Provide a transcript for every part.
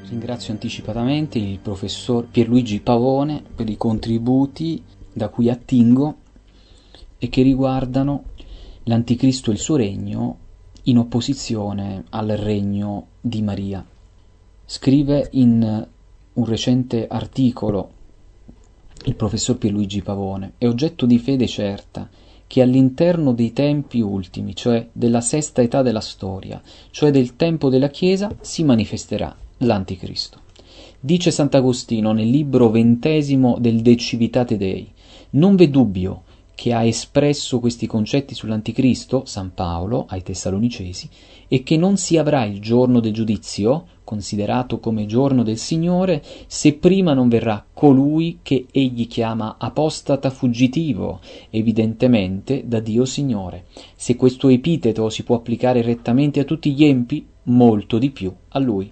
Ringrazio anticipatamente il professor Pierluigi Pavone per i contributi da cui attingo e che riguardano l'Anticristo e il suo regno in opposizione al regno di Maria. Scrive in un recente articolo il professor Pierluigi Pavone: è oggetto di fede certa che all'interno dei tempi ultimi, cioè della sesta età della storia, cioè del tempo della Chiesa, si manifesterà l'Anticristo. Dice Sant'Agostino nel libro 20 del De Civitate Dei: non v'è dubbio che ha espresso questi concetti sull'Anticristo San Paolo ai Tessalonicesi, e che non si avrà il giorno del giudizio, considerato come giorno del Signore, se prima non verrà colui che egli chiama apostata fuggitivo, evidentemente da Dio Signore. Se questo epiteto si può applicare rettamente a tutti gli empi, molto di più a lui.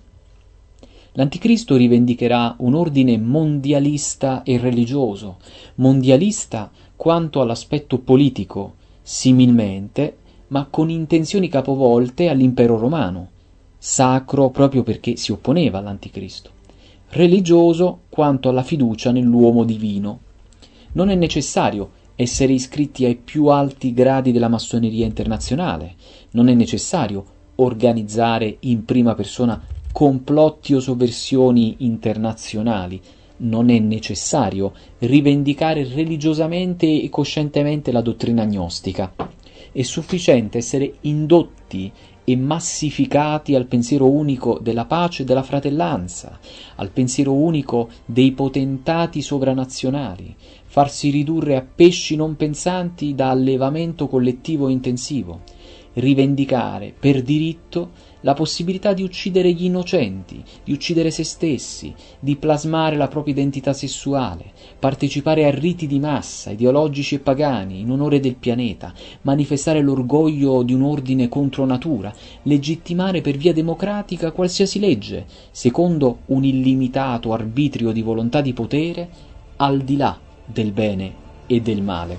L'Anticristo rivendicherà un ordine mondialista e religioso, mondialista quanto all'aspetto politico, similmente, ma con intenzioni capovolte all'impero romano, sacro proprio perché si opponeva all'Anticristo, religioso quanto alla fiducia nell'uomo divino. Non è necessario essere iscritti ai più alti gradi della massoneria internazionale, non è necessario organizzare in prima persona complotti o sovversioni internazionali, non è necessario rivendicare religiosamente e coscientemente la dottrina gnostica. È sufficiente essere indotti e massificati al pensiero unico della pace e della fratellanza, al pensiero unico dei potentati sovranazionali, farsi ridurre a pesci non pensanti da allevamento collettivo e intensivo, rivendicare per diritto la possibilità di uccidere gli innocenti, di uccidere se stessi, di plasmare la propria identità sessuale, partecipare a riti di massa, ideologici e pagani, in onore del pianeta, manifestare l'orgoglio di un ordine contro natura, legittimare per via democratica qualsiasi legge, secondo un illimitato arbitrio di volontà di potere, al di là del bene e del male.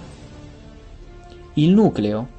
Il nucleo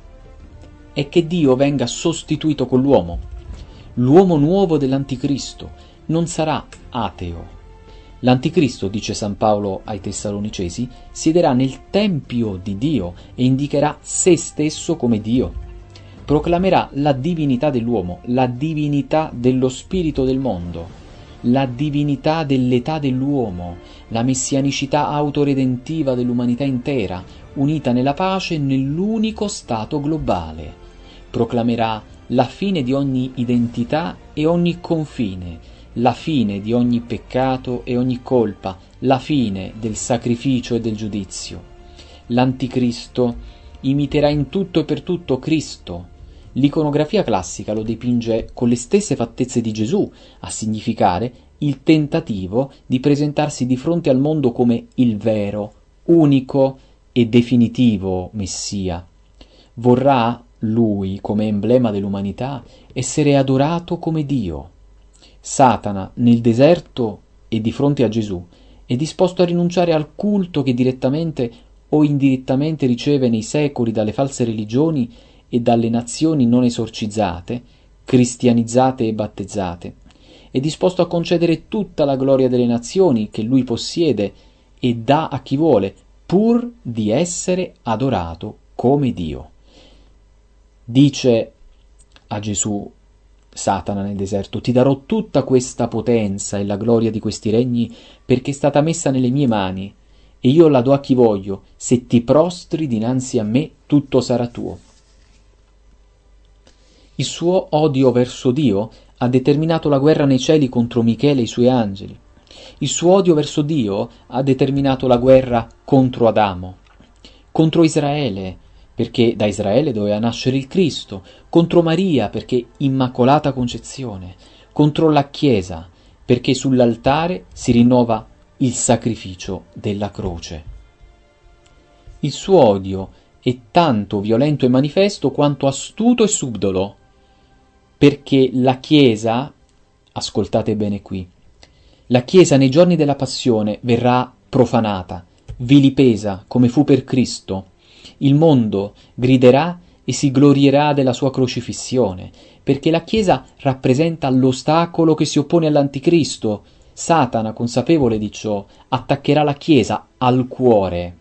è che Dio venga sostituito con l'uomo. L'uomo nuovo dell'Anticristo non sarà ateo. L'Anticristo, dice San Paolo ai Tessalonicesi, siederà nel tempio di Dio e indicherà se stesso come Dio. Proclamerà la divinità dell'uomo, la divinità dello spirito del mondo, la divinità dell'età dell'uomo, la messianicità autoredentiva dell'umanità intera, unita nella pace nell'unico stato globale. Proclamerà la fine di ogni identità e ogni confine, la fine di ogni peccato e ogni colpa, la fine del sacrificio e del giudizio. L'Anticristo imiterà in tutto e per tutto Cristo. L'iconografia classica lo dipinge con le stesse fattezze di Gesù, a significare il tentativo di presentarsi di fronte al mondo come il vero, unico e definitivo Messia. Vorrà lui, come emblema dell'umanità, essere adorato come Dio. Satana, nel deserto e di fronte a Gesù, è disposto a rinunciare al culto che direttamente o indirettamente riceve nei secoli dalle false religioni e dalle nazioni non esorcizzate, cristianizzate e battezzate. È disposto a concedere tutta la gloria delle nazioni che lui possiede e dà a chi vuole, pur di essere adorato come Dio. Dice a Gesù Satana nel deserto: ti darò tutta questa potenza e la gloria di questi regni perché è stata messa nelle mie mani e io la do a chi voglio. Se ti prostri dinanzi a me, tutto sarà tuo. Il suo odio verso Dio ha determinato la guerra nei cieli contro Michele e i suoi angeli. Il suo odio verso Dio ha determinato la guerra contro Adamo, contro Israele, perché da Israele doveva nascere il Cristo, contro Maria, perché Immacolata Concezione, contro la Chiesa, perché sull'altare si rinnova il sacrificio della croce. Il suo odio è tanto violento e manifesto quanto astuto e subdolo, perché la Chiesa, ascoltate bene qui, la Chiesa nei giorni della Passione verrà profanata, vilipesa come fu per Cristo. Il mondo griderà e si glorierà della sua crocifissione, perché la Chiesa rappresenta l'ostacolo che si oppone all'Anticristo. Satana, consapevole di ciò, attaccherà la Chiesa al cuore,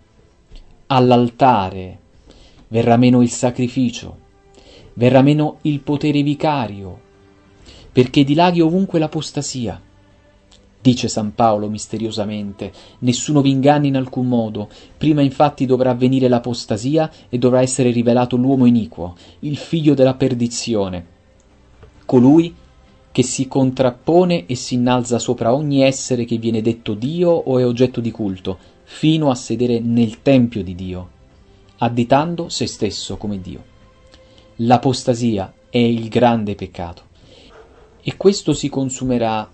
all'altare. Verrà meno il sacrificio, verrà meno il potere vicario, perché dilaghi ovunque l'apostasia. Dice San Paolo misteriosamente: nessuno vi inganni in alcun modo, prima infatti dovrà avvenire l'apostasia e dovrà essere rivelato l'uomo iniquo, il figlio della perdizione, colui che si contrappone e si innalza sopra ogni essere che viene detto Dio o è oggetto di culto, fino a sedere nel tempio di Dio, additando se stesso come Dio. L'apostasia è il grande peccato, e questo si consumerà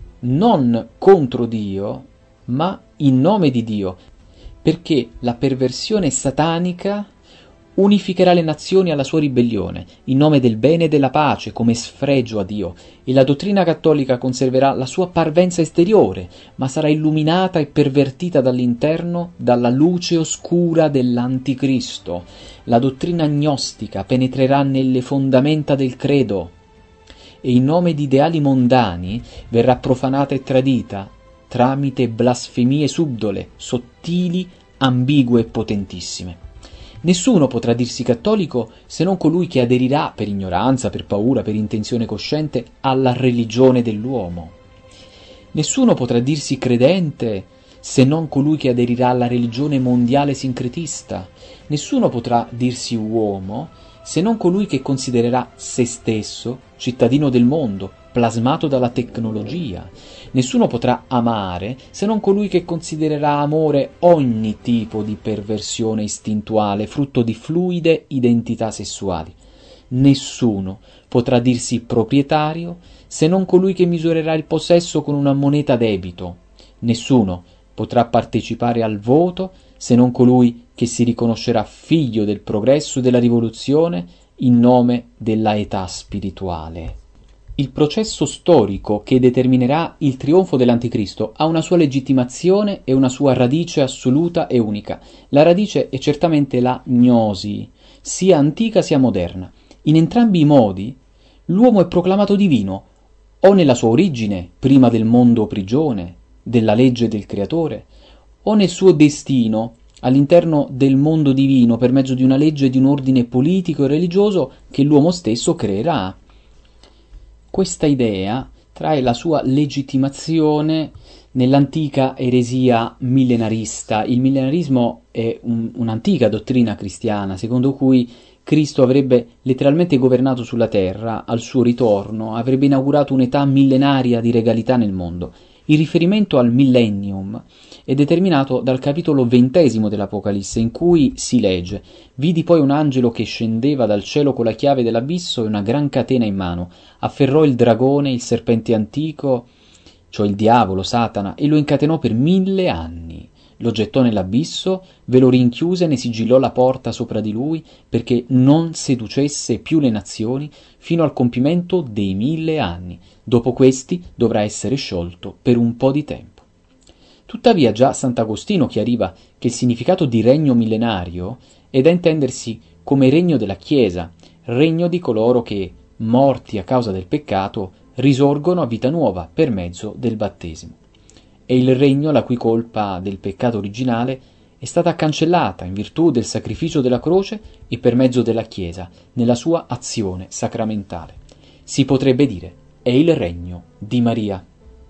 non contro Dio, ma in nome di Dio, perché la perversione satanica unificherà le nazioni alla sua ribellione, in nome del bene e della pace, come sfregio a Dio, e la dottrina cattolica conserverà la sua parvenza esteriore, ma sarà illuminata e pervertita dall'interno dalla luce oscura dell'Anticristo. La dottrina gnostica penetrerà nelle fondamenta del credo, e in nome di ideali mondani verrà profanata e tradita tramite blasfemie subdole, sottili, ambigue e potentissime. Nessuno potrà dirsi cattolico se non colui che aderirà per ignoranza, per paura, per intenzione cosciente alla religione dell'uomo. Nessuno potrà dirsi credente se non colui che aderirà alla religione mondiale sincretista. Nessuno potrà dirsi uomo se non colui che considererà se stesso cittadino del mondo, plasmato dalla tecnologia. Nessuno potrà amare se non colui che considererà amore ogni tipo di perversione istintuale, frutto di fluide identità sessuali. Nessuno potrà dirsi proprietario se non colui che misurerà il possesso con una moneta debito. Nessuno potrà partecipare al voto se non colui che si riconoscerà figlio del progresso e della rivoluzione in nome della età spirituale. Il processo storico che determinerà il trionfo dell'Anticristo ha una sua legittimazione e una sua radice assoluta e unica. La radice è certamente la gnosi, sia antica sia moderna. In entrambi i modi l'uomo è proclamato divino, o nella sua origine, prima del mondo prigione, della legge del Creatore, o nel suo destino, all'interno del mondo divino, per mezzo di una legge di un ordine politico e religioso che l'uomo stesso creerà. Questa idea trae la sua legittimazione nell'antica eresia millenarista. Il millenarismo è un'antica dottrina cristiana, secondo cui Cristo avrebbe letteralmente governato sulla terra, al suo ritorno, avrebbe inaugurato un'età millenaria di regalità nel mondo. Il riferimento al millennium è determinato dal capitolo 20 dell'Apocalisse, in cui si legge: «Vidi poi un angelo che scendeva dal cielo con la chiave dell'abisso e una gran catena in mano. Afferrò il dragone, il serpente antico, cioè il diavolo, Satana, e lo incatenò per 1000 anni. Lo gettò nell'abisso, ve lo rinchiuse e ne sigillò la porta sopra di lui, perché non seducesse più le nazioni fino al compimento dei 1000 anni. Dopo questi dovrà essere sciolto per un po' di tempo». Tuttavia già Sant'Agostino chiariva che il significato di regno millenario è da intendersi come regno della Chiesa, regno di coloro che, morti a causa del peccato, risorgono a vita nuova per mezzo del battesimo. È il regno la cui colpa del peccato originale è stata cancellata in virtù del sacrificio della croce e per mezzo della Chiesa, nella sua azione sacramentale. Si potrebbe dire, è il regno di Maria.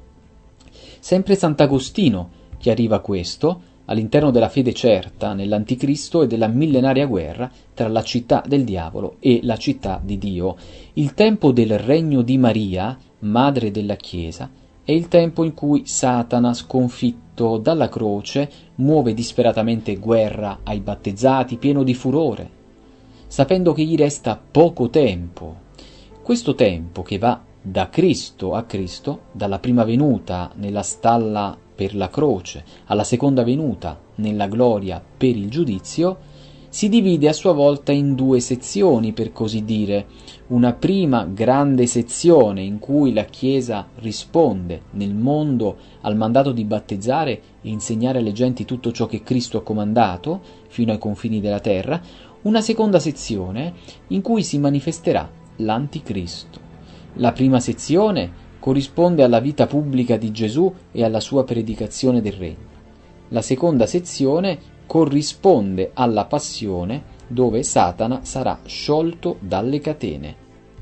Sempre Sant'Agostino chiariva questo all'interno della fede certa nell'Anticristo e della millenaria guerra tra la città del diavolo e la città di Dio. Il tempo del regno di Maria, madre della Chiesa, è il tempo in cui Satana, sconfitto dalla croce, muove disperatamente guerra ai battezzati, pieno di furore, sapendo che gli resta poco tempo. Questo tempo che va da Cristo a Cristo, dalla prima venuta nella stalla per la croce alla seconda venuta nella gloria per il giudizio, si divide a sua volta in due sezioni, per così dire. Una prima grande sezione in cui la Chiesa risponde nel mondo al mandato di battezzare e insegnare alle genti tutto ciò che Cristo ha comandato fino ai confini della terra. una seconda sezione in cui si manifesterà l'Anticristo. La prima sezione corrisponde alla vita pubblica di Gesù e alla sua predicazione del regno. La seconda sezione corrisponde alla passione, dove Satana sarà sciolto dalle catene.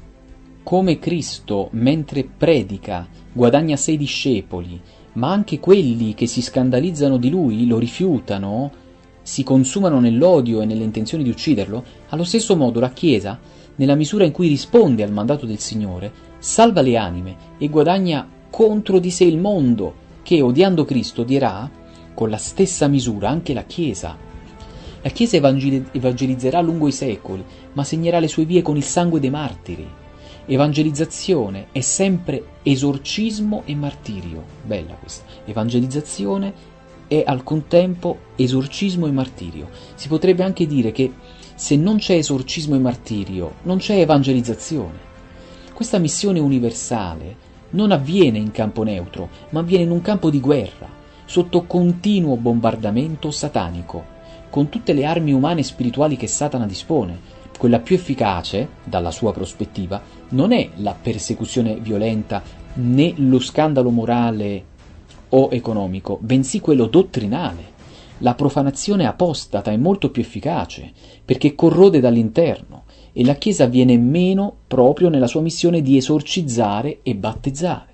Come Cristo, mentre predica, guadagna 6 discepoli, ma anche quelli che si scandalizzano di lui, lo rifiutano, si consumano nell'odio e nelle intenzioni di ucciderlo, allo stesso modo la Chiesa, nella misura in cui risponde al mandato del Signore, salva le anime e guadagna contro di sé il mondo, che, odiando Cristo, odierà con la stessa misura anche la Chiesa. La Chiesa evangelizzerà lungo i secoli, ma segnerà le sue vie con il sangue dei martiri. Evangelizzazione è sempre esorcismo e martirio. Bella questa. Evangelizzazione è al contempo esorcismo e martirio. Si potrebbe anche dire che se non c'è esorcismo e martirio, non c'è evangelizzazione. Questa missione universale non avviene in campo neutro, ma avviene in un campo di guerra, sotto continuo bombardamento satanico, con tutte le armi umane e spirituali che Satana dispone. Quella più efficace, dalla sua prospettiva, non è la persecuzione violenta né lo scandalo morale o economico, bensì quello dottrinale. La profanazione apostata è molto più efficace, perché corrode dall'interno, e la Chiesa viene meno proprio nella sua missione di esorcizzare e battezzare.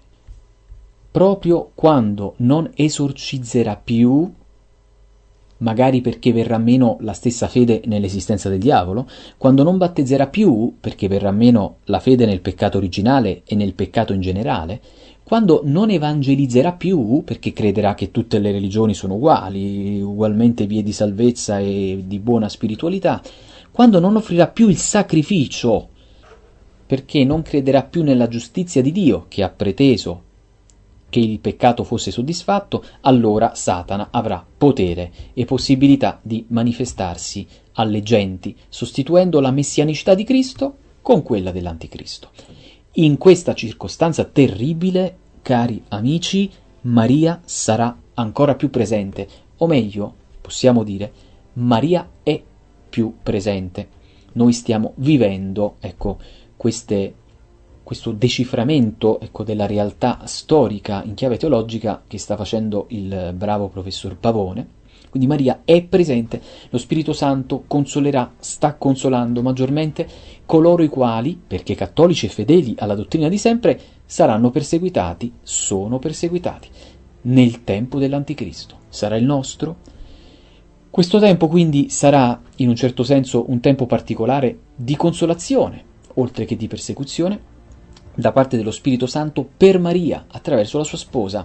Proprio quando non esorcizzerà più, magari perché verrà meno la stessa fede nell'esistenza del diavolo, quando non battezzerà più, perché verrà meno la fede nel peccato originale e nel peccato in generale, quando non evangelizzerà più, perché crederà che tutte le religioni sono uguali, ugualmente vie di salvezza e di buona spiritualità, quando non offrirà più il sacrificio, perché non crederà più nella giustizia di Dio, che ha preteso che il peccato fosse soddisfatto, allora Satana avrà potere e possibilità di manifestarsi alle genti, sostituendo la messianicità di Cristo con quella dell'Anticristo. In questa circostanza terribile, cari amici, Maria sarà ancora più presente, o meglio, possiamo dire, Maria è più presente. Noi stiamo vivendo, questo deciframento, della realtà storica in chiave teologica che sta facendo il bravo professor Pavone. Quindi Maria è presente, lo Spirito Santo consolerà, sta consolando maggiormente coloro i quali, perché cattolici e fedeli alla dottrina di sempre, saranno perseguitati, sono perseguitati, nel tempo dell'Anticristo. Sarà il nostro? Questo tempo quindi sarà, in un certo senso, un tempo particolare di consolazione, oltre che di persecuzione, da parte dello Spirito Santo per Maria, attraverso la sua sposa,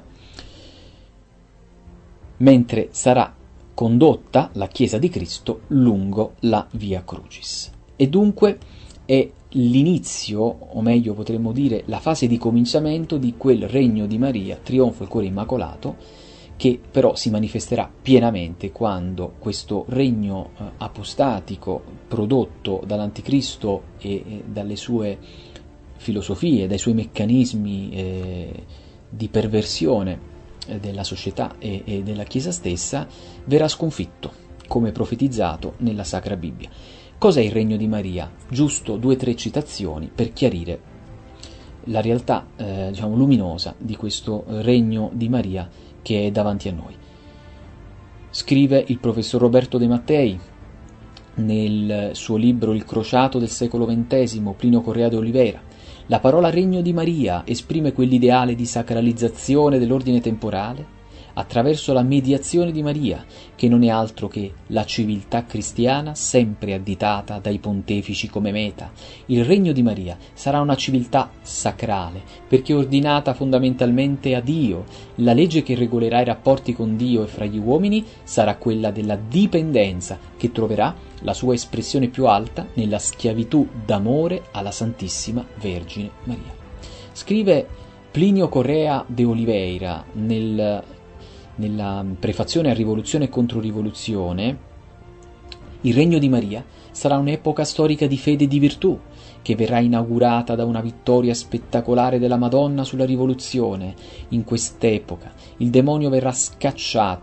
mentre sarà condotta la Chiesa di Cristo lungo la Via Crucis. E dunque è l'inizio, o meglio potremmo dire la fase di cominciamento di quel regno di Maria, trionfo il cuore immacolato, che però si manifesterà pienamente quando questo regno apostatico prodotto dall'Anticristo e dalle sue filosofie, dai suoi meccanismi di perversione della società e della Chiesa stessa, verrà sconfitto, come profetizzato nella Sacra Bibbia. Cos'è il regno di Maria? Giusto 2 o 3 citazioni per chiarire la realtà luminosa di questo regno di Maria che è davanti a noi. Scrive il professor Roberto De Mattei nel suo libro Il crociato del secolo XX, Plinio Correa de Oliveira: la parola regno di Maria esprime quell'ideale di sacralizzazione dell'ordine temporale attraverso la mediazione di Maria, che non è altro che la civiltà cristiana sempre additata dai pontefici come meta. Il regno di Maria sarà una civiltà sacrale, perché ordinata fondamentalmente a Dio. La legge che regolerà i rapporti con Dio e fra gli uomini sarà quella della dipendenza, che troverà la sua espressione più alta nella schiavitù d'amore alla Santissima Vergine Maria. Scrive Plinio Correa de Oliveira nella prefazione a Rivoluzione e Controrivoluzione: il regno di Maria sarà un'epoca storica di fede e di virtù, che verrà inaugurata da una vittoria spettacolare della Madonna sulla rivoluzione. In quest'epoca il demonio verrà scacciato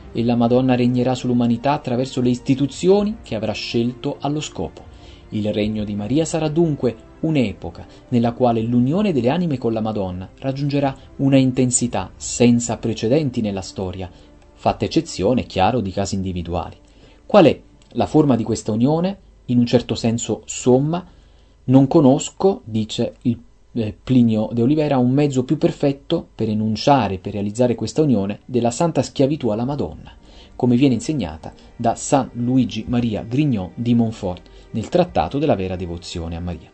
e la Madonna regnerà sull'umanità attraverso le istituzioni che avrà scelto allo scopo. Il regno di Maria sarà dunque un'epoca nella quale l'unione delle anime con la Madonna raggiungerà una intensità senza precedenti nella storia, fatta eccezione, chiaro, di casi individuali. Qual è la forma di questa unione? In un certo senso somma. Non conosco, dice il Plinio de Olivera, un mezzo più perfetto per enunciare, per realizzare questa unione della santa schiavitù alla Madonna, come viene insegnata da San Luigi Maria Grignon di Montfort nel Trattato della vera devozione a Maria.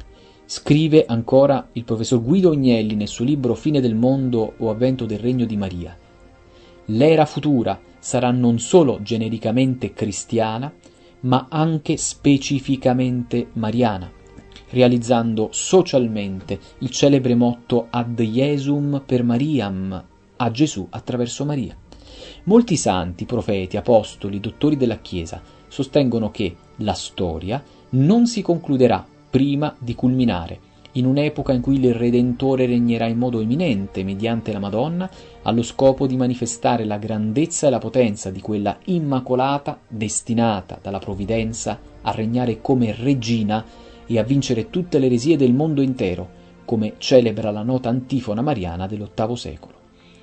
Scrive ancora il professor Guido Agnelli nel suo libro Fine del mondo o avvento del regno di Maria: l'era futura sarà non solo genericamente cristiana, ma anche specificamente mariana, realizzando socialmente il celebre motto Ad Jesum per Mariam, a Gesù attraverso Maria. Molti santi, profeti, apostoli, dottori della Chiesa sostengono che la storia non si concluderà prima di culminare in un'epoca in cui il Redentore regnerà in modo eminente mediante la Madonna, allo scopo di manifestare la grandezza e la potenza di quella Immacolata destinata dalla Provvidenza a regnare come regina e a vincere tutte le eresie del mondo intero, come celebra la nota antifona mariana dell'VIII secolo.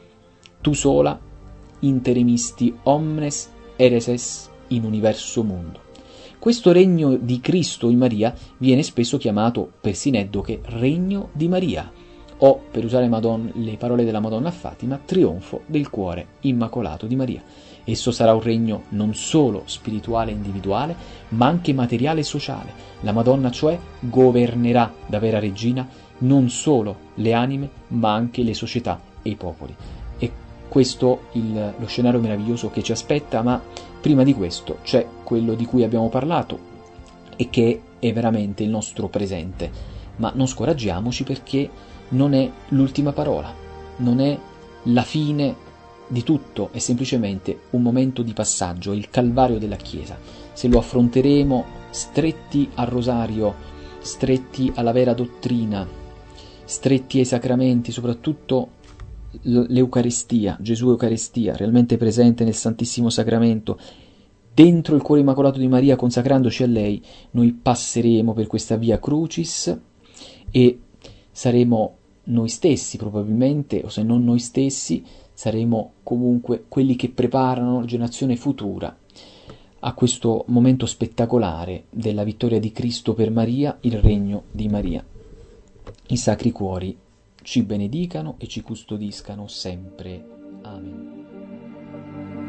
Tu sola interemisti omnes ereses in universo mundo. Questo regno di Cristo in Maria viene spesso chiamato per Sineddoche regno di Maria, o, per usare le parole della Madonna a Fatima, trionfo del cuore immacolato di Maria. Esso sarà un regno non solo spirituale e individuale, ma anche materiale e sociale. La Madonna, cioè, governerà da vera regina non solo le anime, ma anche le società e i popoli. E questo lo scenario meraviglioso che ci aspetta, ma prima di questo c'è quello di cui abbiamo parlato e che è veramente il nostro presente. Ma non scoraggiamoci, perché non è l'ultima parola, non è la fine di tutto, è semplicemente un momento di passaggio, il calvario della Chiesa. Se lo affronteremo stretti al rosario, stretti alla vera dottrina, stretti ai sacramenti, soprattutto l'Eucaristia, Gesù Eucaristia, realmente presente nel Santissimo Sacramento, dentro il cuore immacolato di Maria, consacrandoci a lei, noi passeremo per questa via crucis e saremo noi stessi probabilmente, o se non noi stessi, saremo comunque quelli che preparano la generazione futura a questo momento spettacolare della vittoria di Cristo per Maria, il regno di Maria. I Sacri Cuori ci benedicano e ci custodiscano sempre. Amen.